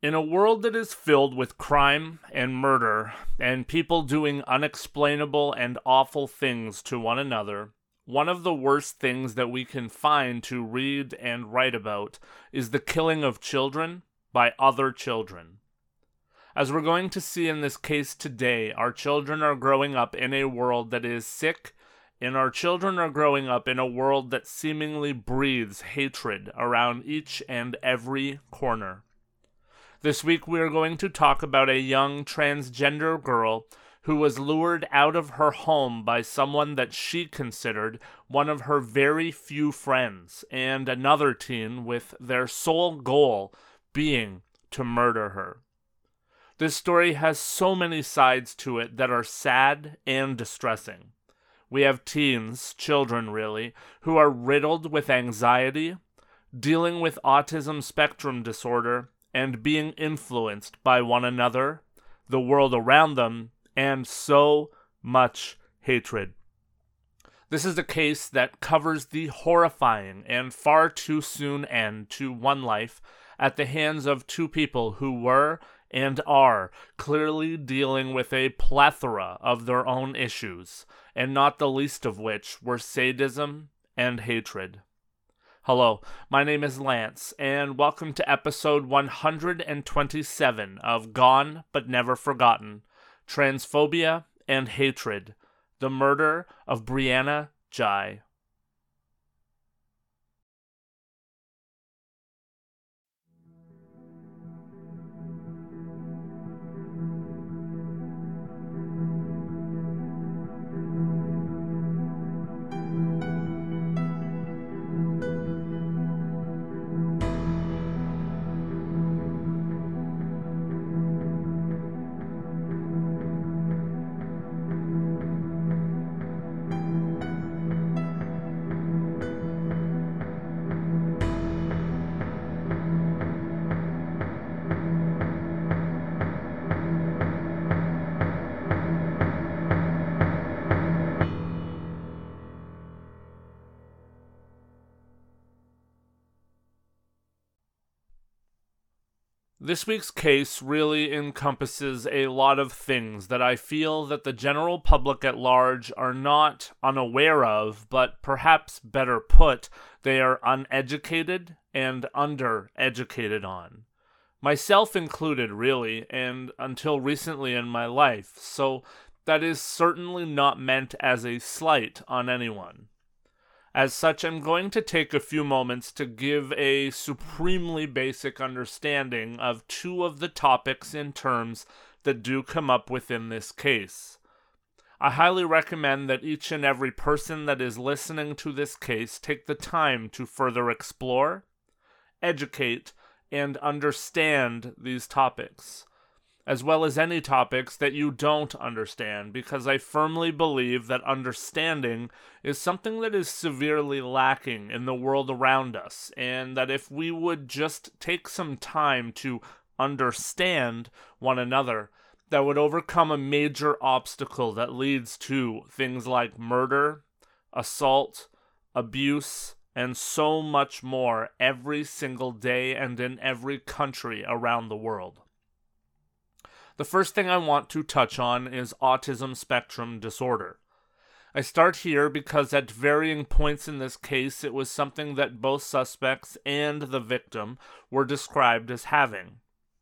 In a world that is filled with crime and murder, and people doing unexplainable and awful things to one another, one of the worst things that we can find to read and write about is the killing of children by other children. As we're going to see in this case today, our children are growing up in a world that is sick, and our children are growing up in a world that seemingly breathes hatred around each and every corner. This week we are going to talk about a young transgender girl who was lured out of her home by someone that she considered one of her very few friends, and another teen with their sole goal being to murder her. This story has so many sides to it that are sad and distressing. We have teens, children really, who are riddled with anxiety, dealing with autism spectrum disorder, and being influenced by one another, the world around them, and so much hatred. This is a case that covers the horrifying and far too soon end to one life at the hands of two people who were and are clearly dealing with a plethora of their own issues, and not the least of which were sadism and hatred. Hello, my name is Lance, and welcome to episode 127 of Gone But Never Forgotten, Transphobia and Hatred, the Murder of Brianna Ghey. This week's case really encompasses a lot of things that I feel that the general public at large are not unaware of, but perhaps better put, they are uneducated and undereducated on. Myself included, really, and until recently in my life, so that is certainly not meant as a slight on anyone. As such, I'm going to take a few moments to give a supremely basic understanding of two of the topics and terms that do come up within this case. I highly recommend that each and every person that is listening to this case take the time to further explore, educate, and understand these topics, as well as any topics that you don't understand, because I firmly believe that understanding is something that is severely lacking in the world around us, and that if we would just take some time to understand one another, that would overcome a major obstacle that leads to things like murder, assault, abuse, and so much more every single day and in every country around the world. The first thing I want to touch on is autism spectrum disorder. I start here because at varying points in this case it was something that both suspects and the victim were described as having.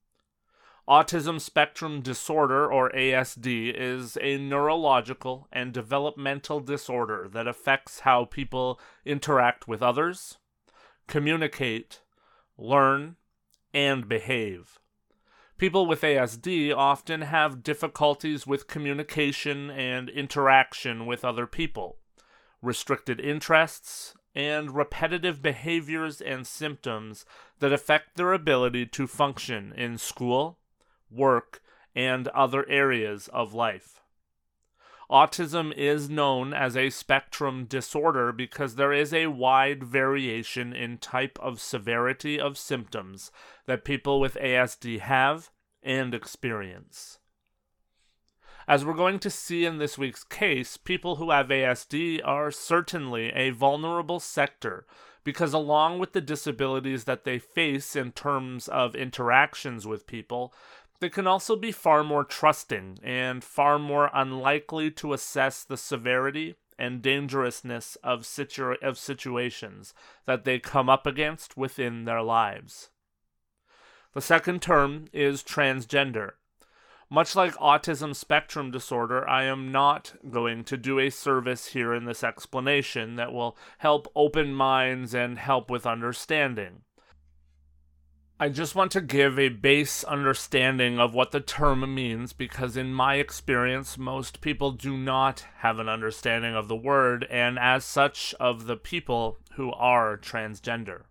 Autism spectrum disorder, or ASD, is a neurological and developmental disorder that affects how people interact with others, communicate, learn, and behave. People with ASD often have difficulties with communication and interaction with other people, restricted interests, and repetitive behaviors and symptoms that affect their ability to function in school, work, and other areas of life. Autism is known as a spectrum disorder because there is a wide variation in type of severity of symptoms that people with ASD have and experience. As we're going to see in this week's case, people who have ASD are certainly a vulnerable sector because along with the disabilities that they face in terms of interactions with people, they can also be far more trusting and far more unlikely to assess the severity and dangerousness of situations that they come up against within their lives. The second term is transgender. Much like autism spectrum disorder, I am not going to do a service here in this explanation that will help open minds and help with understanding. I just want to give a base understanding of what the term means because in my experience, most people do not have an understanding of the word and as such of the people who are transgender.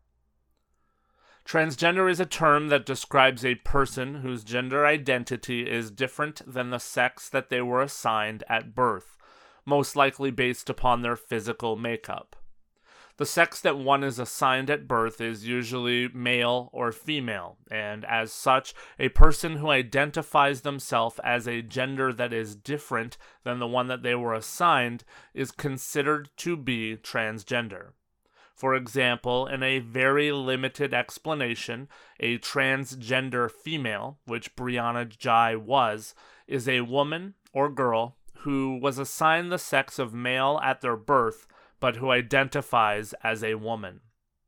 Transgender is a term that describes a person whose gender identity is different than the sex that they were assigned at birth, most likely based upon their physical makeup. The sex that one is assigned at birth is usually male or female, and as such, a person who identifies themselves as a gender that is different than the one that they were assigned is considered to be transgender. For example, in a very limited explanation, a transgender female, which Brianna Ghey was, is a woman or girl who was assigned the sex of male at their birth, but who identifies as a woman.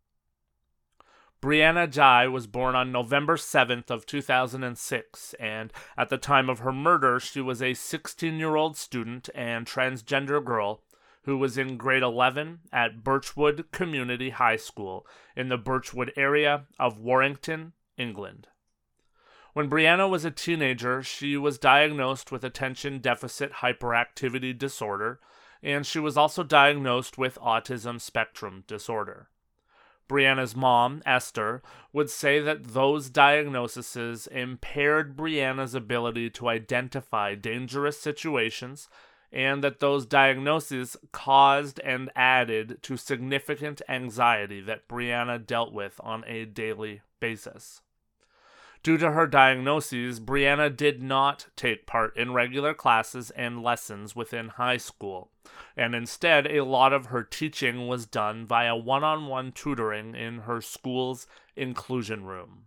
Brianna Ghey was born on November 7th of 2006, and at the time of her murder, she was a 16-year-old student and transgender girl who was in grade 11 at Birchwood Community High School in the Birchwood area of Warrington, England. When Brianna was a teenager, she was diagnosed with attention deficit hyperactivity disorder, and she was also diagnosed with autism spectrum disorder. Brianna's mom, Esther, would say that those diagnoses impaired Brianna's ability to identify dangerous situations and that those diagnoses caused and added to significant anxiety that Brianna dealt with on a daily basis. Due to her diagnoses, Brianna did not take part in regular classes and lessons within high school, and instead a lot of her teaching was done via one-on-one tutoring in her school's inclusion room.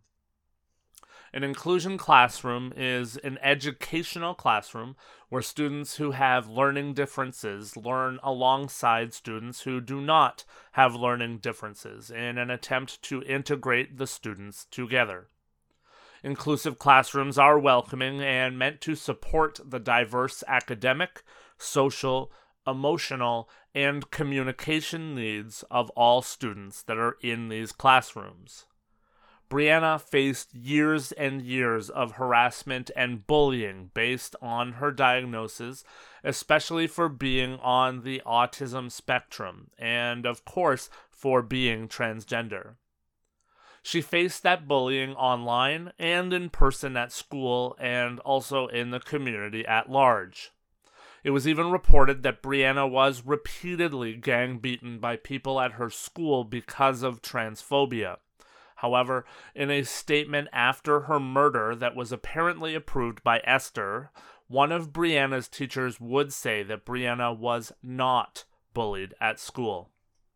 An inclusion classroom is an educational classroom where students who have learning differences learn alongside students who do not have learning differences in an attempt to integrate the students together. Inclusive classrooms are welcoming and meant to support the diverse academic, social, emotional, and communication needs of all students that are in these classrooms. Brianna faced years and years of harassment and bullying based on her diagnosis, especially for being on the autism spectrum, and of course, for being transgender. She faced that bullying online and in person at school and also in the community at large. It was even reported that Brianna was repeatedly gang beaten by people at her school because of transphobia. However, in a statement after her murder that was apparently approved by Esther, one of Brianna's teachers would say that Brianna was not bullied at school.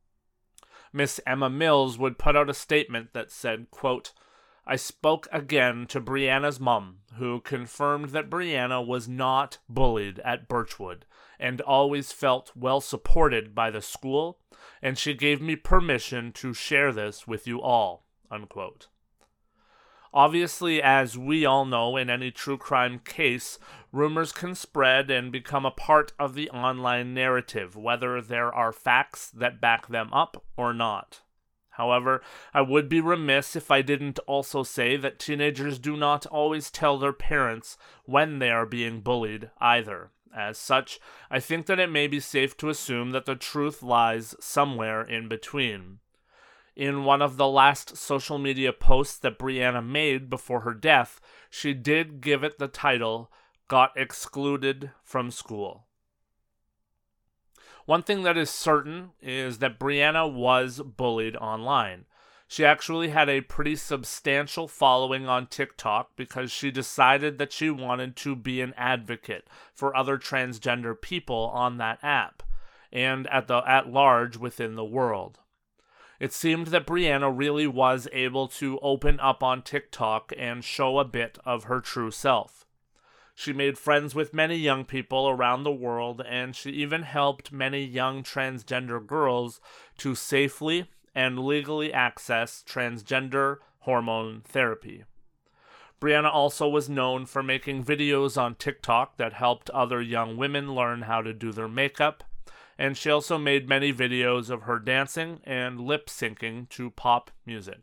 Miss Emma Mills would put out a statement that said, quote, "I spoke again to Brianna's mom, who confirmed that Brianna was not bullied at Birchwood and always felt well supported by the school, and she gave me permission to share this with you all." Unquote. Obviously, as we all know in any true crime case, rumors can spread and become a part of the online narrative, whether there are facts that back them up or not. However, I would be remiss if I didn't also say that teenagers do not always tell their parents when they are being bullied either. As such, I think that it may be safe to assume that the truth lies somewhere in between. In one of the last social media posts that Brianna made before her death, she did give it the title, "Got Excluded from School." One thing that is certain is that Brianna was bullied online. She actually had a pretty substantial following on TikTok because she decided that she wanted to be an advocate for other transgender people on that app, and at large within the world. It seemed that Brianna really was able to open up on TikTok and show a bit of her true self. She made friends with many young people around the world, and she even helped many young transgender girls to safely and legally access transgender hormone therapy. Brianna also was known for making videos on TikTok that helped other young women learn how to do their makeup, and she also made many videos of her dancing and lip syncing to pop music.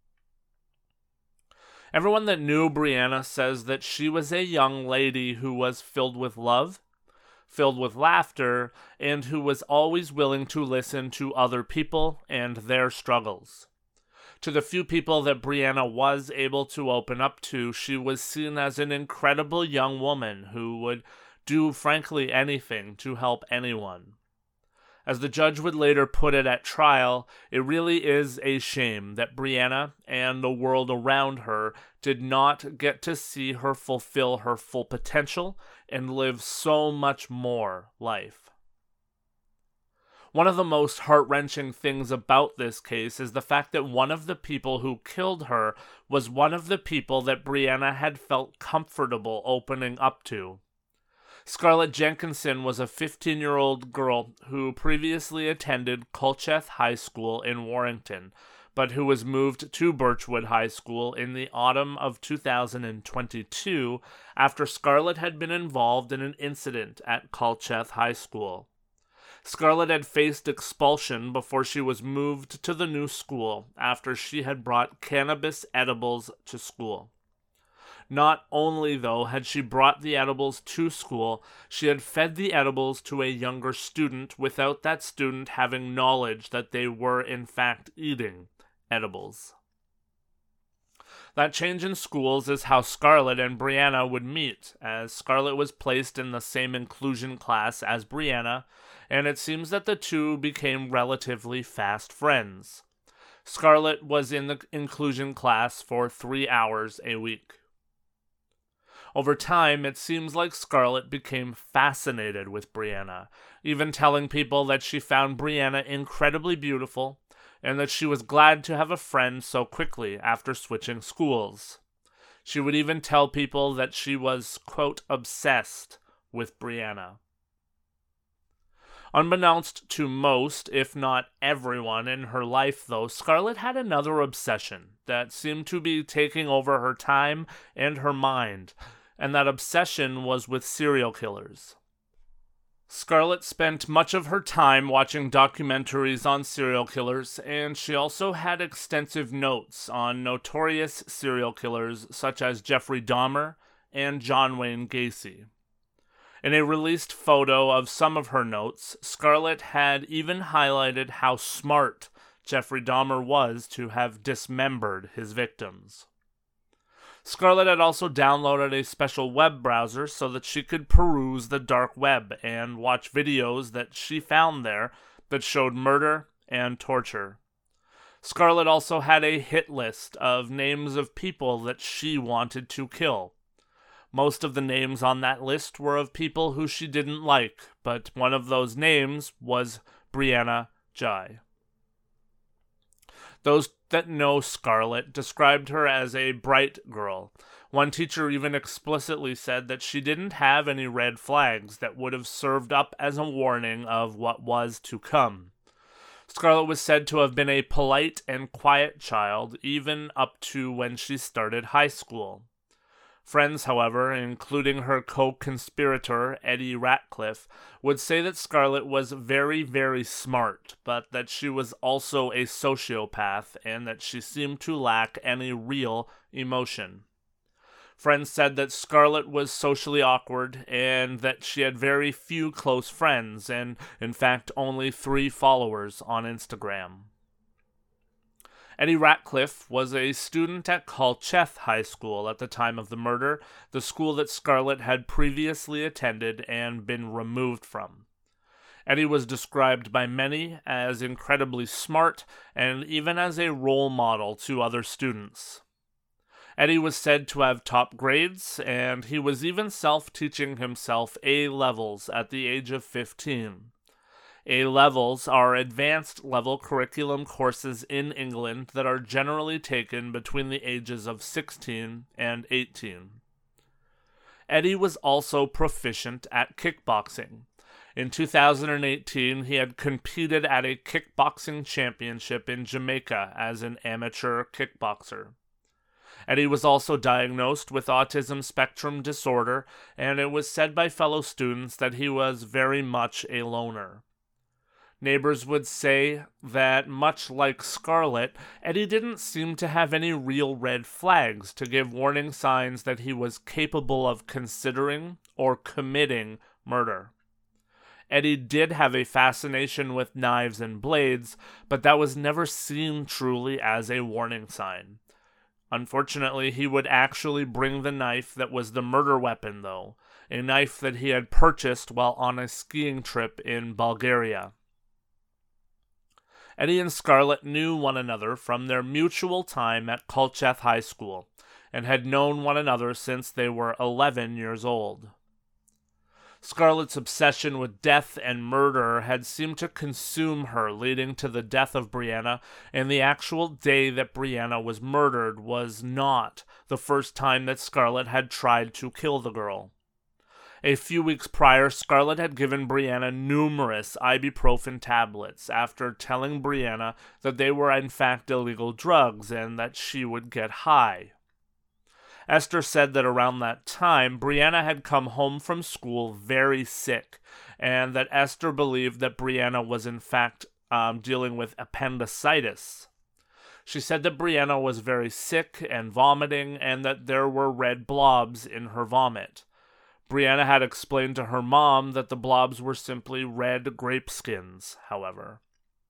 Everyone that knew Brianna says that she was a young lady who was filled with love, filled with laughter, and who was always willing to listen to other people and their struggles. To the few people that Brianna was able to open up to, she was seen as an incredible young woman who would do frankly anything to help anyone. As the judge would later put it at trial, it really is a shame that Brianna and the world around her did not get to see her fulfill her full potential and live so much more life. One of the most heart-wrenching things about this case is the fact that one of the people who killed her was one of the people that Brianna had felt comfortable opening up to. Scarlett Jenkinson was a 15-year-old girl who previously attended Culcheth High School in Warrington, but who was moved to Birchwood High School in the autumn of 2022 after Scarlett had been involved in an incident at Culcheth High School. Scarlett had faced expulsion before she was moved to the new school after she had brought cannabis edibles to school. Not only, though, had she brought the edibles to school, she had fed the edibles to a younger student without that student having knowledge that they were in fact eating edibles. That change in schools is how Scarlett and Brianna would meet, as Scarlett was placed in the same inclusion class as Brianna, and it seems that the two became relatively fast friends. Scarlett was in the inclusion class for 3 hours a week. Over time, it seems like Scarlett became fascinated with Brianna, even telling people that she found Brianna incredibly beautiful, and that she was glad to have a friend so quickly after switching schools. She would even tell people that she was, quote, obsessed with Brianna. Unbeknownst to most, if not everyone in her life, though, Scarlett had another obsession that seemed to be taking over her time and her mind, and that obsession was with serial killers. Scarlett spent much of her time watching documentaries on serial killers, and she also had extensive notes on notorious serial killers such as Jeffrey Dahmer and John Wayne Gacy. In a released photo of some of her notes, Scarlett had even highlighted how smart Jeffrey Dahmer was to have dismembered his victims. Scarlett had also downloaded a special web browser so that she could peruse the dark web and watch videos that she found there that showed murder and torture. Scarlett also had a hit list of names of people that she wanted to kill. Most of the names on that list were of people who she didn't like, but one of those names was Brianna Ghey. Those that know Scarlett described her as a bright girl. One teacher even explicitly said that she didn't have any red flags that would have served up as a warning of what was to come. Scarlett was said to have been a polite and quiet child, even up to when she started high school. Friends, however, including her co-conspirator, Eddie Ratcliffe, would say that Scarlett was very, very smart, but that she was also a sociopath and that she seemed to lack any real emotion. Friends said that Scarlett was socially awkward and that she had very few close friends and, in fact, only 3 followers on Instagram. Eddie Ratcliffe was a student at Culcheth High School at the time of the murder, the school that Scarlett had previously attended and been removed from. Eddie was described by many as incredibly smart and even as a role model to other students. Eddie was said to have top grades, and he was even self-teaching himself A-levels at the age of 15. A-levels are advanced level curriculum courses in England that are generally taken between the ages of 16 and 18. Eddie was also proficient at kickboxing. In 2018, he had competed at a kickboxing championship in Jamaica as an amateur kickboxer. Eddie was also diagnosed with autism spectrum disorder, and it was said by fellow students that he was very much a loner. Neighbors would say that, much like Scarlett, Eddie didn't seem to have any real red flags to give warning signs that he was capable of considering or committing murder. Eddie did have a fascination with knives and blades, but that was never seen truly as a warning sign. Unfortunately, he would actually bring the knife that was the murder weapon, though, a knife that he had purchased while on a skiing trip in Bulgaria. Eddie and Scarlett knew one another from their mutual time at Culcheth High School, and had known one another since they were 11 years old. Scarlett's obsession with death and murder had seemed to consume her, leading to the death of Brianna, and the actual day that Brianna was murdered was not the first time that Scarlett had tried to kill the girl. A few weeks prior, Scarlett had given Brianna numerous ibuprofen tablets after telling Brianna that they were in fact illegal drugs and that she would get high. Esther said that around that time, Brianna had come home from school very sick, and that Esther believed that Brianna was in fact dealing with appendicitis. She said that Brianna was very sick and vomiting, and that there were red blobs in her vomit. Brianna had explained to her mom that the blobs were simply red grape skins, however.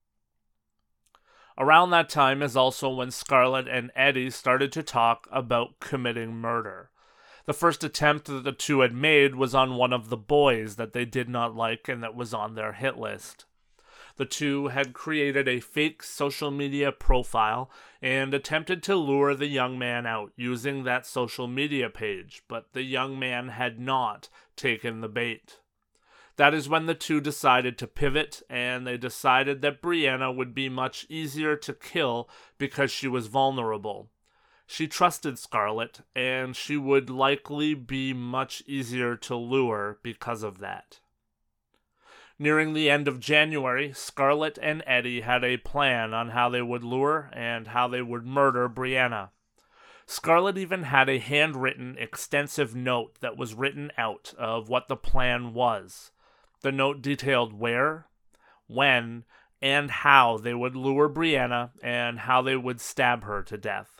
Around that time is also when Scarlett and Eddie started to talk about committing murder. The first attempt that the two had made was on one of the boys that they did not like and that was on their hit list. The two had created a fake social media profile and attempted to lure the young man out using that social media page, but the young man had not taken the bait. That is when the two decided to pivot, and they decided that Brianna would be much easier to kill because she was vulnerable. She trusted Scarlett, and she would likely be much easier to lure because of that. Nearing the end of January, Scarlett and Eddie had a plan on how they would lure and how they would murder Brianna. Scarlett even had a handwritten, extensive note that was written out of what the plan was. The note detailed where, when, and how they would lure Brianna and how they would stab her to death.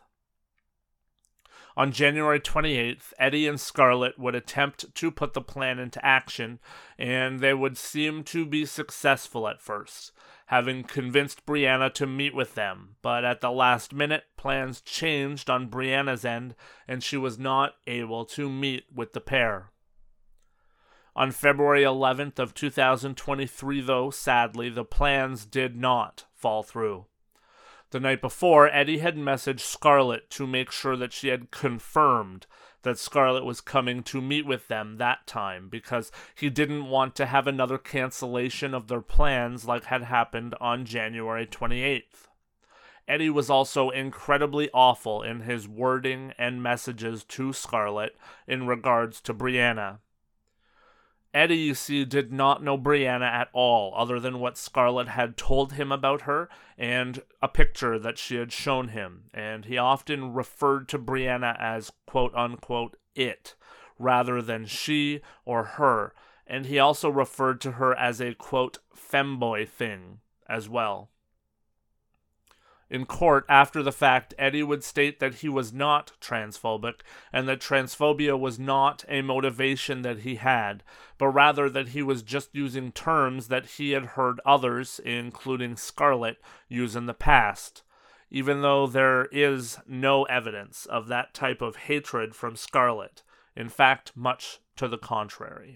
On January 28th, Eddie and Scarlett would attempt to put the plan into action, and they would seem to be successful at first, having convinced Brianna to meet with them, but at the last minute, plans changed on Brianna's end, and she was not able to meet with the pair. On February 11th of 2023, though, sadly, the plans did not fall through. The night before, Eddie had messaged Scarlett to make sure that she had confirmed that Scarlett was coming to meet with them that time, because he didn't want to have another cancellation of their plans like had happened on January 28th. Eddie was also incredibly awful in his wording and messages to Scarlett in regards to Brianna. Eddie, you see, did not know Brianna at all, other than what Scarlett had told him about her and a picture that she had shown him, and he often referred to Brianna as quote-unquote it, rather than she or her, and he also referred to her as a quote femboy thing as well. In court, after the fact, Eddie would state that he was not transphobic, and that transphobia was not a motivation that he had, but rather that he was just using terms that he had heard others, including Scarlett, use in the past, even though there is no evidence of that type of hatred from Scarlett. In fact, much to the contrary.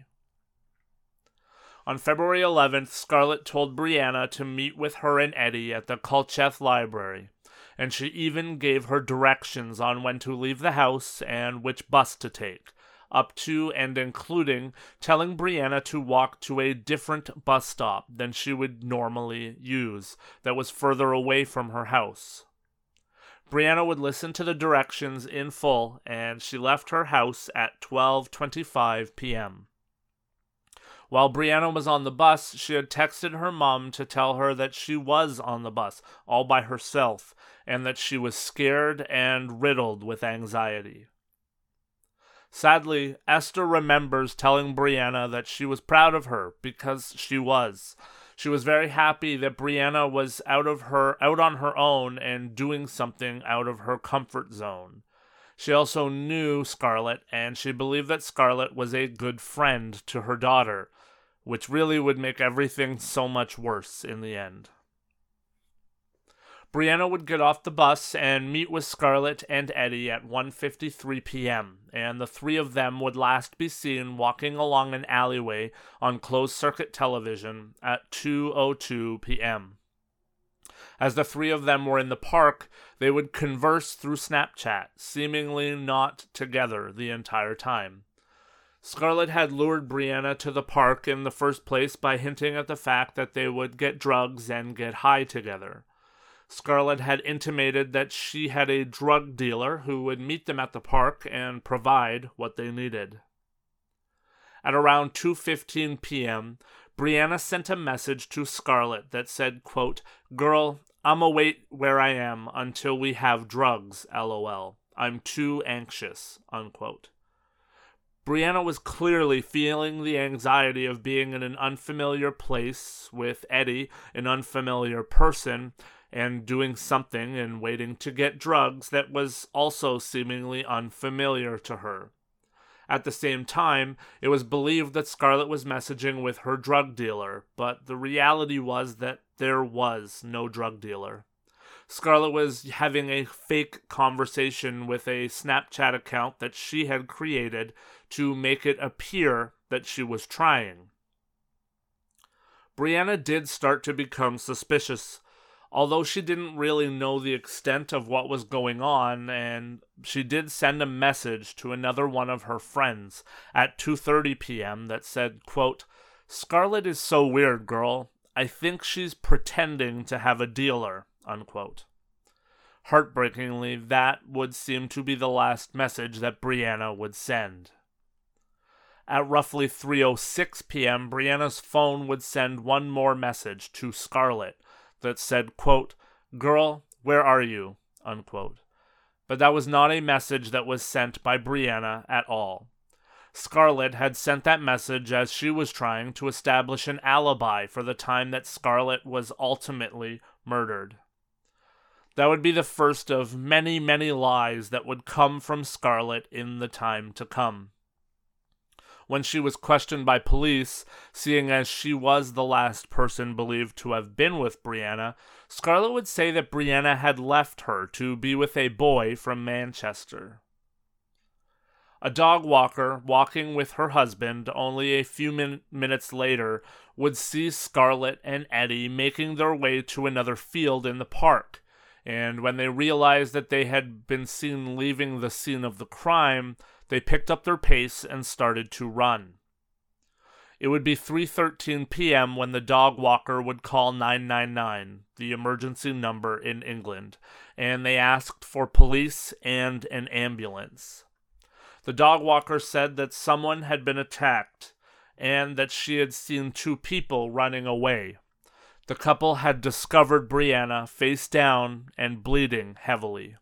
On February 11th, Scarlett told Brianna to meet with her and Eddie at the Culcheth Library, and she even gave her directions on when to leave the house and which bus to take, up to and including telling Brianna to walk to a different bus stop than she would normally use that was further away from her house. Brianna would listen to the directions in full, and she left her house at 12:25 p.m. While Brianna was on the bus, she had texted her mom to tell her that she was on the bus, all by herself, and that she was scared and riddled with anxiety. Sadly, Esther remembers telling Brianna that she was proud of her, because she was. She was very happy that Brianna was out on her own and doing something out of her comfort zone. She also knew Scarlett, and she believed that Scarlett was a good friend to her daughter, which really would make everything so much worse in the end. Brianna would get off the bus and meet with Scarlett and Eddie at 1:53 p.m., and the three of them would last be seen walking along an alleyway on closed-circuit television at 2:02 p.m. As the three of them were in the park, they would converse through Snapchat, seemingly not together the entire time. Scarlett had lured Brianna to the park in the first place by hinting at the fact that they would get drugs and get high together. Scarlett had intimated that she had a drug dealer who would meet them at the park and provide what they needed. At around 2:15 p.m., Brianna sent a message to Scarlett that said, quote, "Girl, I'ma wait where I am until we have drugs, lol. I'm too anxious," unquote. Brianna was clearly feeling the anxiety of being in an unfamiliar place with Eddie, an unfamiliar person, and doing something and waiting to get drugs that was also seemingly unfamiliar to her. At the same time, it was believed that Scarlett was messaging with her drug dealer, but the reality was that there was no drug dealer. Scarlett was having a fake conversation with a Snapchat account that she had created to make it appear that she was trying. Brianna did start to become suspicious, although she didn't really know the extent of what was going on, and she did send a message to another one of her friends at 2:30 p.m. that said, quote, "Scarlett is so weird, girl. I think she's pretending to have a dealer," unquote. Heartbreakingly, that would seem to be the last message that Brianna would send. At roughly 3:06 p.m., Brianna's phone would send one more message to Scarlett that said, quote, "Girl, where are you?" unquote. But that was not a message that was sent by Brianna at all. Scarlett had sent that message as she was trying to establish an alibi for the time that Scarlett was ultimately murdered. That would be the first of many, many lies that would come from Scarlett in the time to come. When she was questioned by police, seeing as she was the last person believed to have been with Brianna, Scarlett would say that Brianna had left her to be with a boy from Manchester. A dog walker walking with her husband only a few minutes later would see Scarlett and Eddie making their way to another field in the park, and when they realized that they had been seen leaving the scene of the crime, they picked up their pace and started to run. It would be 3:13 p.m. when the dog walker would call 999, the emergency number in England, and they asked for police and an ambulance. The dog walker said that someone had been attacked and that she had seen two people running away. The couple had discovered Brianna face down and bleeding heavily.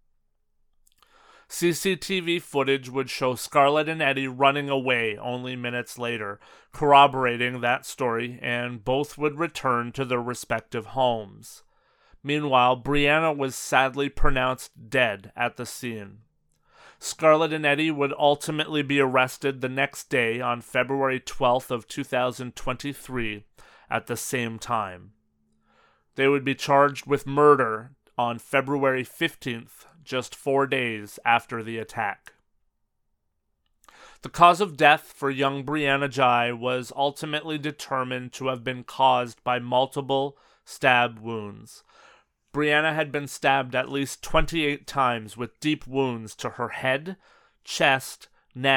CCTV footage would show Scarlett and Eddie running away only minutes later, corroborating that story, and both would return to their respective homes. Meanwhile, Brianna was sadly pronounced dead at the scene. Scarlett and Eddie would ultimately be arrested the next day on February 12th of 2023 at the same time. They would be charged with murder on February 15th, just 4 days after the attack. The cause of death for young Brianna Ghey was ultimately determined to have been caused by multiple stab wounds. Brianna had been stabbed at least 28 times with deep wounds to her head, chest, neck,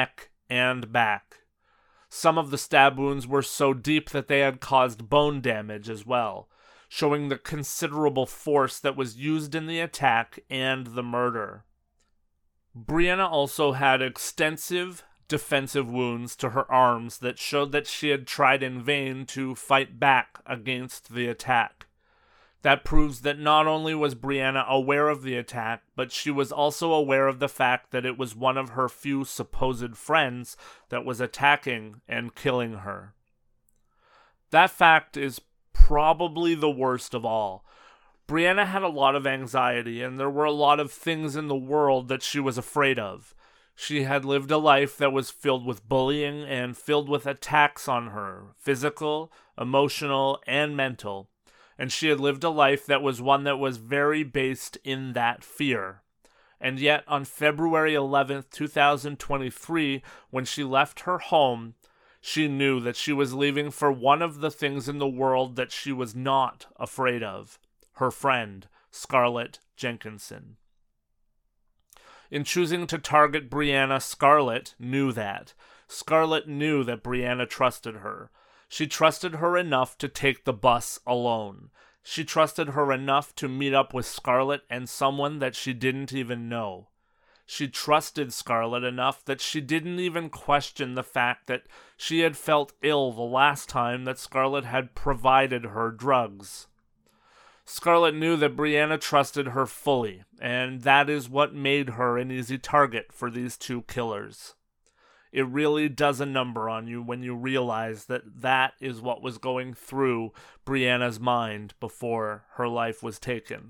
and back. Some of the stab wounds were so deep that they had caused bone damage as well, showing the considerable force that was used in the attack and the murder. Brianna also had extensive defensive wounds to her arms that showed that she had tried in vain to fight back against the attack. That proves that not only was Brianna aware of the attack, but she was also aware of the fact that it was one of her few supposed friends that was attacking and killing her. That fact is probably the worst of all. Brianna had a lot of anxiety, and there were a lot of things in the world that she was afraid of. She had lived a life that was filled with bullying and filled with attacks on her, physical, emotional, and mental. And she had lived a life that was one that was very based in that fear. And yet, on February 11th, 2023, when she left her home, she knew that she was leaving for one of the things in the world that she was not afraid of: her friend, Scarlett Jenkinson. In choosing to target Brianna, Scarlett knew that. Scarlett knew that Brianna trusted her. She trusted her enough to take the bus alone. She trusted her enough to meet up with Scarlett and someone that she didn't even know. She trusted Scarlett enough that she didn't even question the fact that she had felt ill the last time that Scarlett had provided her drugs. Scarlett knew that Brianna trusted her fully, and that is what made her an easy target for these two killers. It really does a number on you when you realize that that is what was going through Brianna's mind before her life was taken.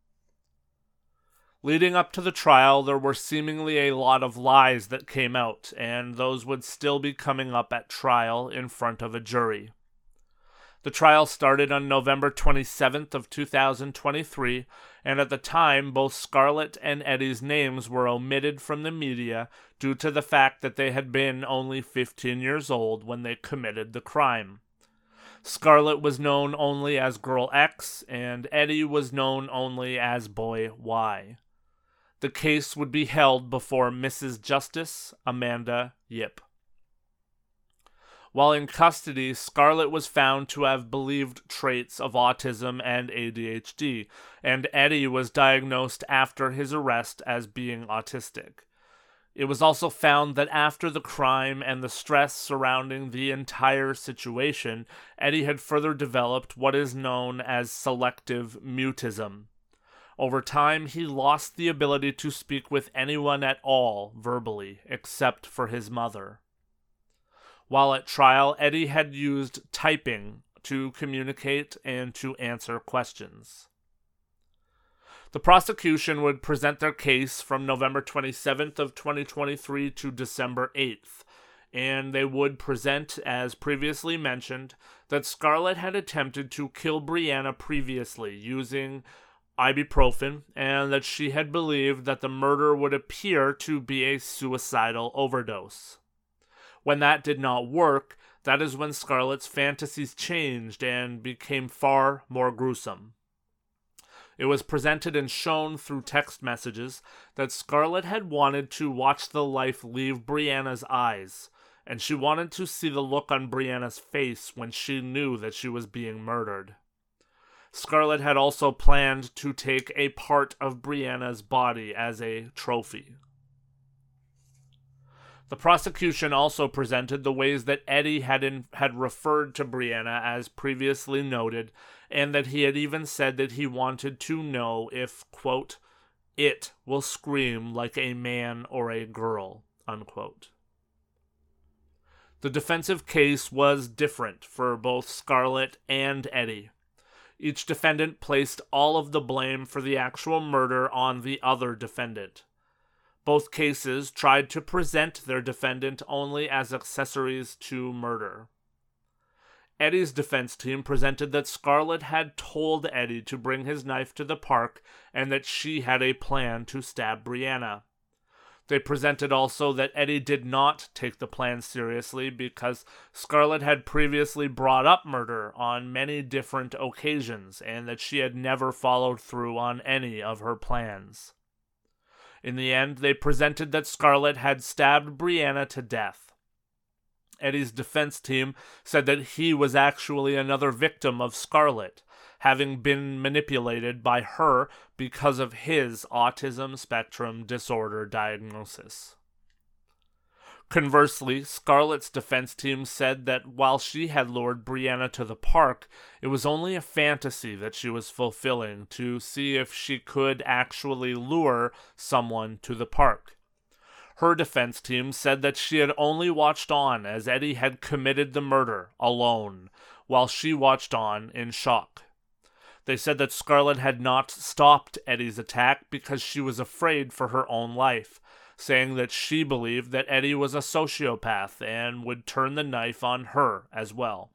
Leading up to the trial, there were seemingly a lot of lies that came out, and those would still be coming up at trial in front of a jury. The trial started on November 27th of 2023, and at the time, both Scarlett and Eddie's names were omitted from the media due to the fact that they had been only 15 years old when they committed the crime. Scarlett was known only as Girl X, and Eddie was known only as Boy Y. The case would be held before Mrs. Justice Amanda Yip. While in custody, Scarlett was found to have believed traits of autism and ADHD, and Eddie was diagnosed after his arrest as being autistic. It was also found that after the crime and the stress surrounding the entire situation, Eddie had further developed what is known as selective mutism. Over time, he lost the ability to speak with anyone at all verbally, except for his mother. While at trial, Eddie had used typing to communicate and to answer questions. The prosecution would present their case from November 27th of 2023 to December 8th, and they would present, as previously mentioned, that Scarlett had attempted to kill Brianna previously using ibuprofen, and that she had believed that the murder would appear to be a suicidal overdose. When that did not work, that is when Scarlett's fantasies changed and became far more gruesome. It was presented and shown through text messages that Scarlett had wanted to watch the life leave Brianna's eyes, and she wanted to see the look on Brianna's face when she knew that she was being murdered. Scarlett had also planned to take a part of Brianna's body as a trophy. The prosecution also presented the ways that Eddie had referred to Brianna as previously noted, and that he had even said that he wanted to know if, quote, it will scream like a man or a girl, unquote. The defensive case was different for both Scarlett and Eddie. Each defendant placed all of the blame for the actual murder on the other defendant. Both cases tried to present their defendant only as accessories to murder. Eddie's defense team presented that Scarlett had told Eddie to bring his knife to the park and that she had a plan to stab Brianna. They presented also that Eddie did not take the plan seriously because Scarlett had previously brought up murder on many different occasions and that she had never followed through on any of her plans. In the end, they presented that Scarlett had stabbed Brianna to death. Eddie's defense team said that he was actually another victim of Scarlett, having been manipulated by her because of his autism spectrum disorder diagnosis. Conversely, Scarlett's defense team said that while she had lured Brianna to the park, it was only a fantasy that she was fulfilling to see if she could actually lure someone to the park. Her defense team said that she had only watched on as Eddie had committed the murder alone, while she watched on in shock. They said that Scarlett had not stopped Eddie's attack because she was afraid for her own life, saying that she believed that Eddie was a sociopath and would turn the knife on her as well.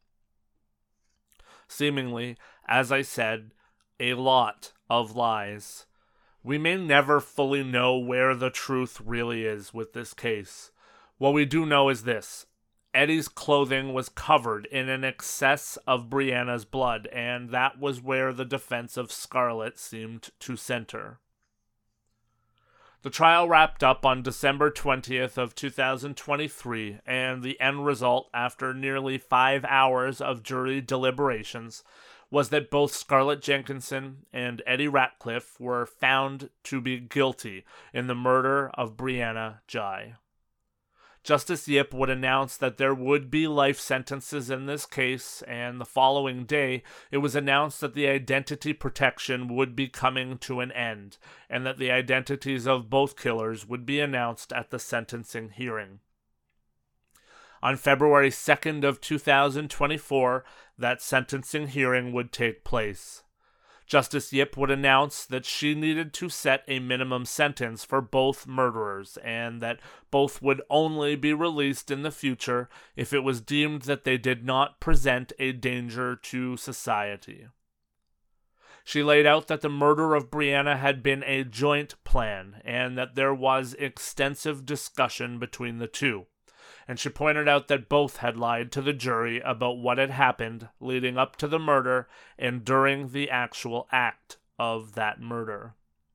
Seemingly, as I said, a lot of lies. We may never fully know where the truth really is with this case. What we do know is this: Eddie's clothing was covered in an excess of Brianna's blood, and that was where the defense of Scarlett seemed to center. The trial wrapped up on December 20th of 2023, and the end result, after nearly 5 hours of jury deliberations, was that both Scarlett Jenkinson and Eddie Ratcliffe were found to be guilty in the murder of Brianna Ghey. Justice Yip would announce that there would be life sentences in this case, and the following day it was announced that the identity protection would be coming to an end, and that the identities of both killers would be announced at the sentencing hearing. On February 2nd of 2024, that sentencing hearing would take place. Justice Yip would announce that she needed to set a minimum sentence for both murderers, and that both would only be released in the future if it was deemed that they did not present a danger to society. She laid out that the murder of Brianna had been a joint plan, and that there was extensive discussion between the two. And she pointed out that both had lied to the jury about what had happened leading up to the murder and during the actual act of that murder.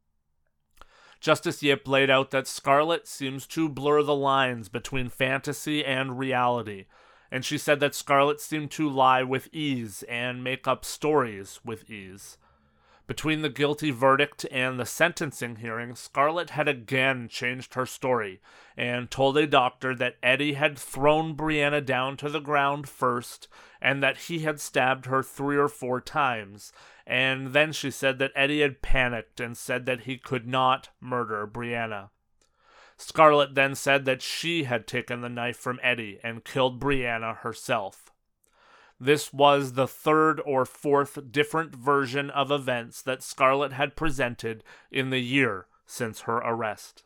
Justice Yip laid out that Scarlett seems to blur the lines between fantasy and reality, and she said that Scarlett seemed to lie with ease and make up stories with ease. Between the guilty verdict and the sentencing hearing, Scarlett had again changed her story and told a doctor that Eddie had thrown Brianna down to the ground first and that he had stabbed her 3 or 4 times. And then she said that Eddie had panicked and said that he could not murder Brianna. Scarlett then said that she had taken the knife from Eddie and killed Brianna herself. This was the 3rd or 4th different version of events that Scarlett had presented in the year since her arrest.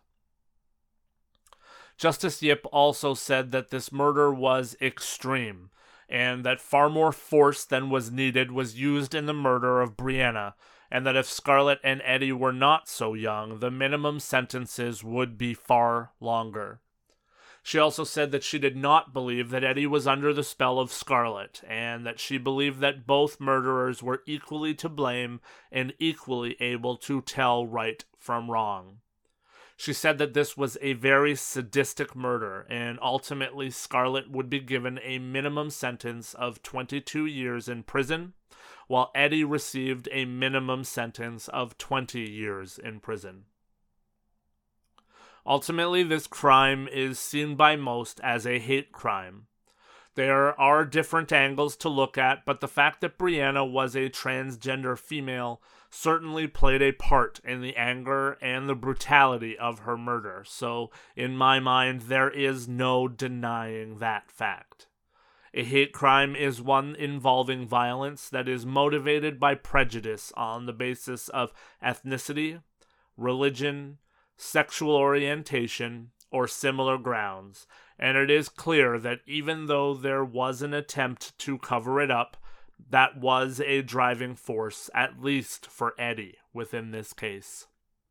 Justice Yip also said that this murder was extreme, and that far more force than was needed was used in the murder of Brianna, and that if Scarlett and Eddie were not so young, the minimum sentences would be far longer. She also said that she did not believe that Eddie was under the spell of Scarlett, and that she believed that both murderers were equally to blame and equally able to tell right from wrong. She said that this was a very sadistic murder, and ultimately Scarlett would be given a minimum sentence of 22 years in prison, while Eddie received a minimum sentence of 20 years in prison. Ultimately, this crime is seen by most as a hate crime. There are different angles to look at, but the fact that Brianna was a transgender female certainly played a part in the anger and the brutality of her murder, so in my mind there is no denying that fact. A hate crime is one involving violence that is motivated by prejudice on the basis of ethnicity, religion, sexual orientation, or similar grounds, and it is clear that even though there was an attempt to cover it up, that was a driving force, at least for Eddie, within this case.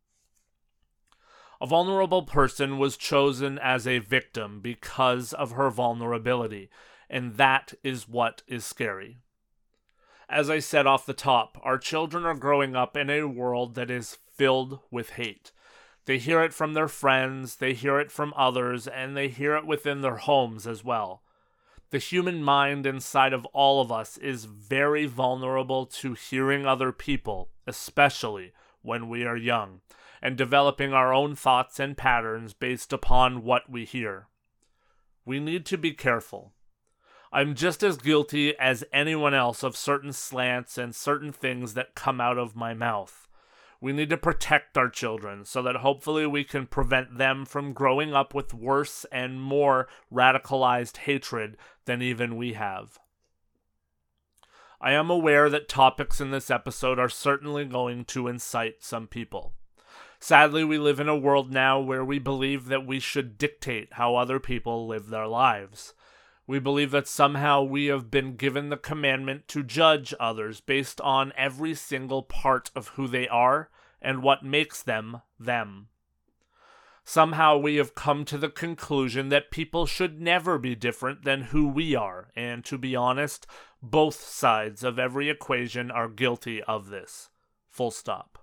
A vulnerable person was chosen as a victim because of her vulnerability, and that is what is scary. As I said off the top, our children are growing up in a world that is filled with hate. They hear it from their friends, they hear it from others, and they hear it within their homes as well. The human mind inside of all of us is very vulnerable to hearing other people, especially when we are young, and developing our own thoughts and patterns based upon what we hear. We need to be careful. I'm just as guilty as anyone else of certain slants and certain things that come out of my mouth. We need to protect our children so that hopefully we can prevent them from growing up with worse and more radicalized hatred than even we have. I am aware that topics in this episode are certainly going to incite some people. Sadly, we live in a world now where we believe that we should dictate how other people live their lives. We believe that somehow we have been given the commandment to judge others based on every single part of who they are and what makes them them. Somehow we have come to the conclusion that people should never be different than who we are, and to be honest, both sides of every equation are guilty of this. Full stop.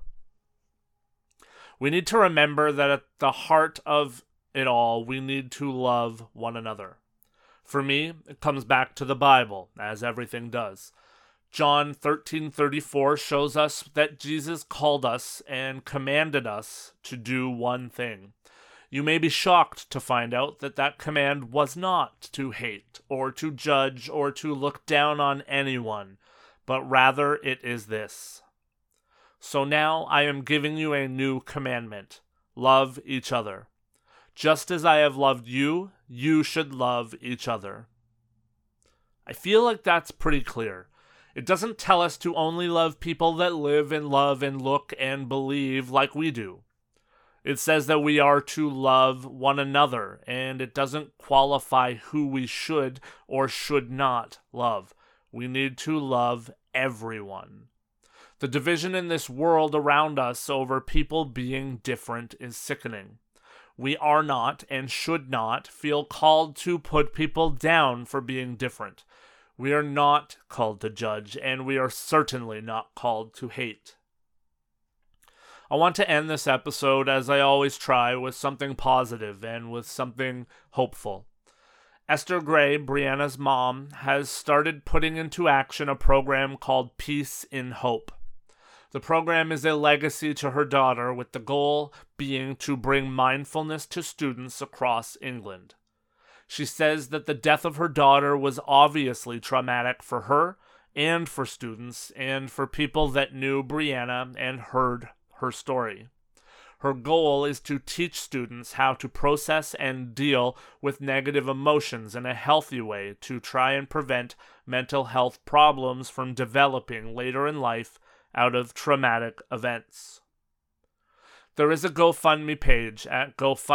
We need to remember that at the heart of it all, we need to love one another. For me, it comes back to the Bible, as everything does. John 13:34 shows us that Jesus called us and commanded us to do one thing. You may be shocked to find out that that command was not to hate, or to judge, or to look down on anyone, but rather it is this. So now I am giving you a new commandment. Love each other. Just as I have loved you, you should love each other. I feel like that's pretty clear. It doesn't tell us to only love people that live and love and look and believe like we do. It says that we are to love one another, and it doesn't qualify who we should or should not love. We need to love everyone. The division in this world around us over people being different is sickening. We are not and should not feel called to put people down for being different. We are not called to judge, and we are certainly not called to hate. I want to end this episode, as I always try, with something positive and with something hopeful. Esther Gray, Brianna's mom, has started putting into action a program called Peace in Hope. The program is a legacy to her daughter, with the goal being to bring mindfulness to students across England. She says that the death of her daughter was obviously traumatic for her and for students and for people that knew Brianna and heard her story. Her goal is to teach students how to process and deal with negative emotions in a healthy way to try and prevent mental health problems from developing later in life out of traumatic events. There is a GoFundMe page at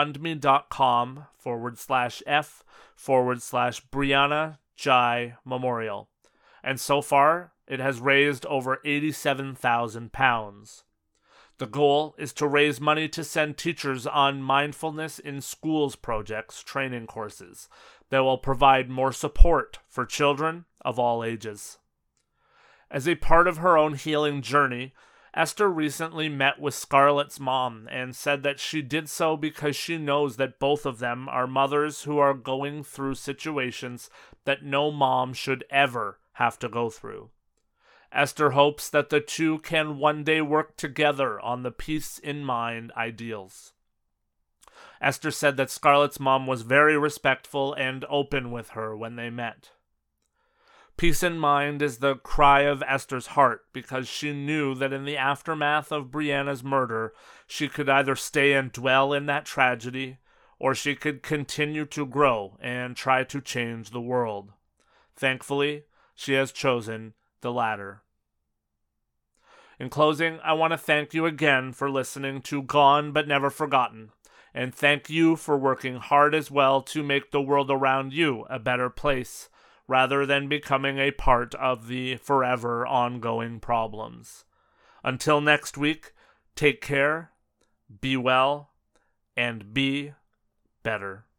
gofundme.com/f/Brianna Jai Memorial, and so far it has raised over £87,000. The goal is to raise money to send teachers on mindfulness in schools projects training courses that will provide more support for children of all ages. As a part of her own healing journey, Esther recently met with Scarlett's mom and said that she did so because she knows that both of them are mothers who are going through situations that no mom should ever have to go through. Esther hopes that the two can one day work together on the peace in mind ideals. Esther said that Scarlett's mom was very respectful and open with her when they met. Peace in mind is the cry of Esther's heart because she knew that in the aftermath of Brianna's murder, she could either stay and dwell in that tragedy, or she could continue to grow and try to change the world. Thankfully, she has chosen the latter. In closing, I want to thank you again for listening to Gone But Never Forgotten, and thank you for working hard as well to make the world around you a better place, rather than becoming a part of the forever ongoing problems. Until next week, take care, be well, and be better.